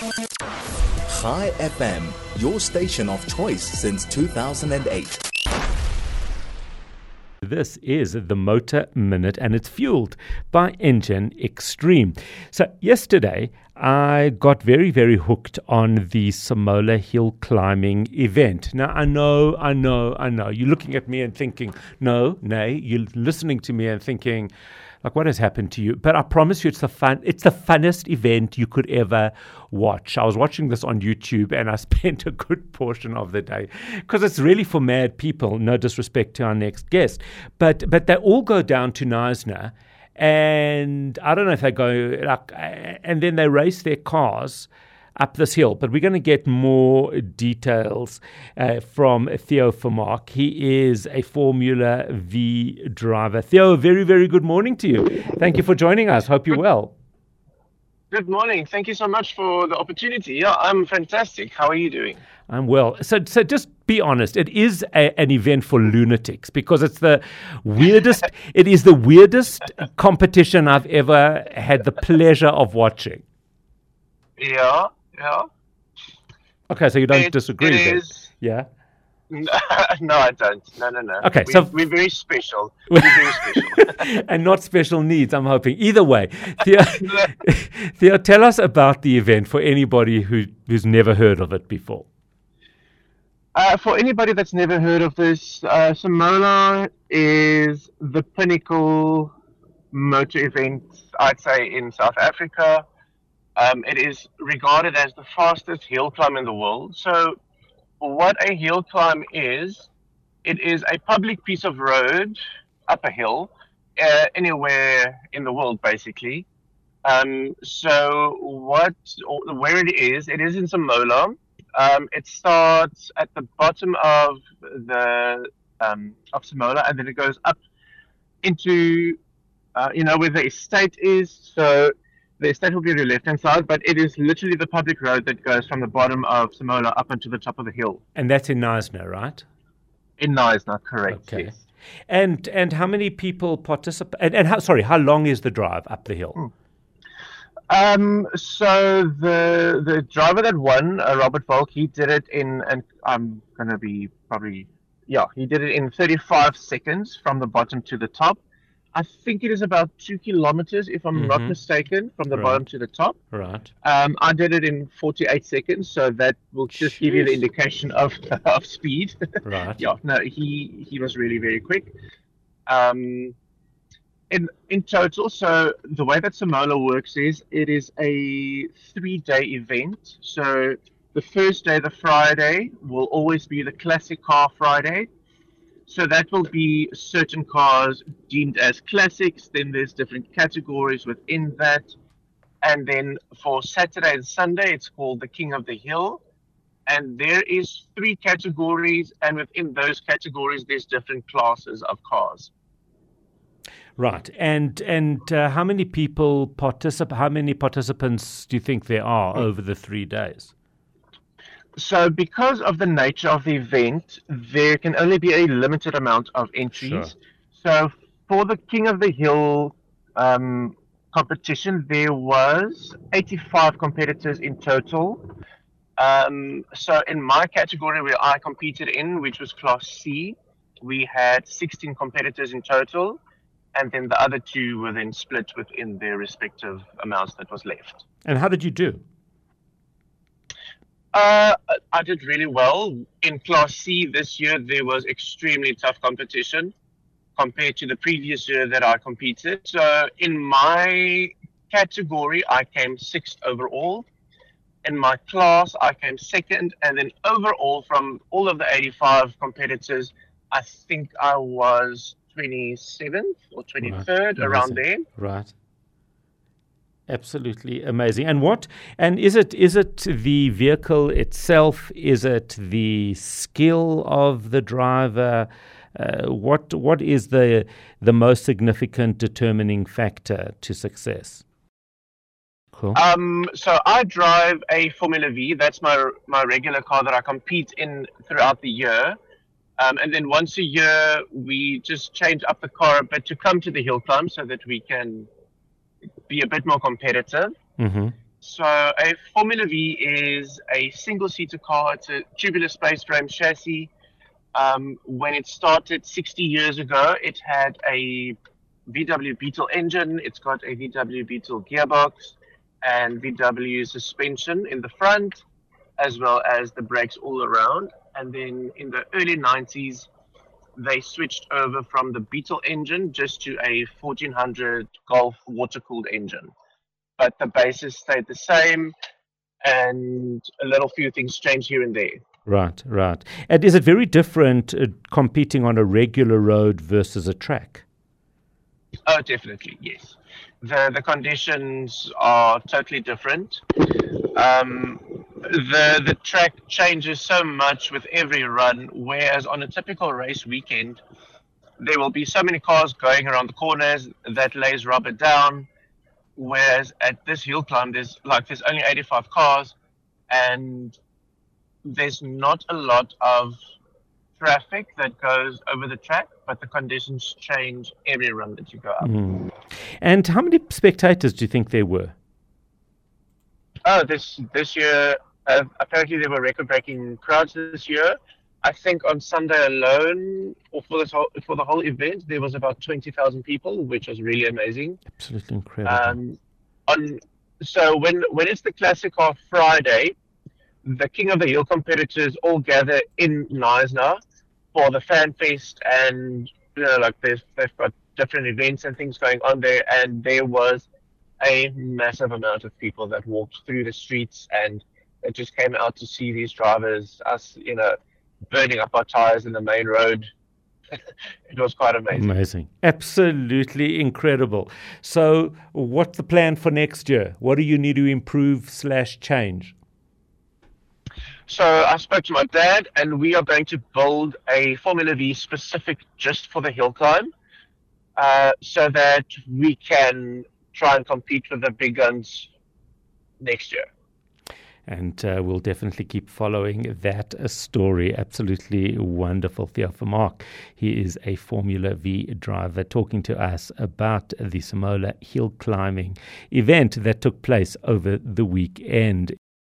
Chai FM, your station of choice since 2008. This is the Motor Minute, and it's fueled by Engine Extreme. So yesterday, I got very, very hooked on the Simola hill climbing event. Now, I know. You're looking at me and thinking, nay. You're listening to me and thinking, like, what has happened to you? But I promise you, it's the funnest event you could ever watch. I was watching this on YouTube, and I spent a good portion of the day because it's really for mad people. No disrespect to our next guest, but they all go down to Knysna, and I don't know if they go and then they race their cars up this hill. But we're going to get more details from Theo Vermaak. He is a Formula V driver. Theo, a very, very good morning to you. Thank you for joining us. Hope you're well. Good morning. Thank you so much for the opportunity. Yeah, I'm fantastic. How are you doing? I'm well. So just be honest. It is an event for lunatics because it's the weirdest. It is the weirdest competition I've ever had the pleasure of watching. Yeah. Okay, so you don't disagree then? Yeah? No, I don't. No. Okay, we're very special. We're very special. And not special needs, I'm hoping. Either way, Theo, tell us about the event for anybody who's never heard of it before. For anybody that's never heard of this, Simola is the pinnacle motor event, I'd say, in South Africa. It is regarded as the fastest hill climb in the world. So what a hill climb is, it is a public piece of road up a hill, anywhere in the world, basically. So where it is in Simola. It starts at the bottom of Simola, and then it goes up into, where the estate is. So the estate will be on your left-hand side, but it is literally the public road that goes from the bottom of Simola up onto the top of the hill. And that's in Knysna, right? In Knysna, correct. Okay. Yes. And how many people participate? And how long is the drive up the hill? So the driver that won, Robert Volk, he did it in, and I'm gonna be he did it in 35 seconds from the bottom to the top. I think it is about 2 kilometers, if I'm not mistaken, from the bottom to the top. Right. I did it in 48 seconds, so that will just give you the indication of speed. Right. Yeah. No, he was really very quick. In total, so the way that Simola works is it is a 3-day event. So the first day, the Friday, will always be the classic car Friday. So that will be certain cars deemed as classics. Then there's different categories within that. And then for Saturday and Sunday, it's called the King of the Hill. And there is 3 categories. And within those categories, there's different classes of cars. Right. And how many people participate? How many participants do you think there are over the 3 days? So because of the nature of the event, there can only be a limited amount of entries. Sure. So for the King of the Hill competition, there was 85 competitors in total. So in my category where I competed in, which was Class C, we had 16 competitors in total. And then the other 2 were then split within their respective amounts that was left. And how did you do? I did really well. In Class C this year, there was extremely tough competition compared to the previous year that I competed. So in my category, I came 6th overall. In my class, I came 2nd. And then overall, from all of the 85 competitors, I think I was 27th or 23rd, around there. Right. Absolutely amazing. And is it the vehicle itself? Is it the skill of the driver? What is the most significant determining factor to success? Cool. So I drive a Formula V. That's my regular car that I compete in throughout the year. And then once a year, we just change up the car a bit to come to the hill climb so that we can be a bit more competitive. Mm-hmm. So a Formula V is a single-seater car. It's a tubular space frame chassis. When it started 60 years ago, it had a VW Beetle engine. It's got a VW Beetle gearbox and VW suspension in the front, as well as the brakes all around. And then in the early 90s, they switched over from the Beetle engine just to a 1400 Golf water-cooled engine. But the basis stayed the same, and a little few things changed here and there. Right, right. And is it very different competing on a regular road versus a track? Oh, definitely, yes. The conditions are totally different. The track changes so much with every run, whereas on a typical race weekend, there will be so many cars going around the corners that lays rubber down. Whereas at this hill climb, there's only 85 cars, and there's not a lot of traffic that goes over the track, but the conditions change every run that you go up. Mm. And how many spectators do you think there were? Oh, this year, apparently there were record-breaking crowds this year. I think on Sunday alone, or for the whole event, there was about 20,000 people, which was really amazing. Absolutely incredible. So when it's the Classic Car Friday, the King of the Hill competitors all gather in Knysna for the Fan Fest, and they've got different events and things going on there, and there was a massive amount of people that walked through the streets and it just came out to see these drivers, us, burning up our tires in the main road. It was quite amazing. Amazing. Absolutely incredible. So what's the plan for next year? What do you need to improve/change? So I spoke to my dad, and we are going to build a Formula V specific just for the hill climb, so that we can try and compete with the big guns next year. And we'll definitely keep following that story. Absolutely wonderful. Theo Vermaak, he is a Formula V driver, talking to us about the Simola hill climbing event that took place over the weekend.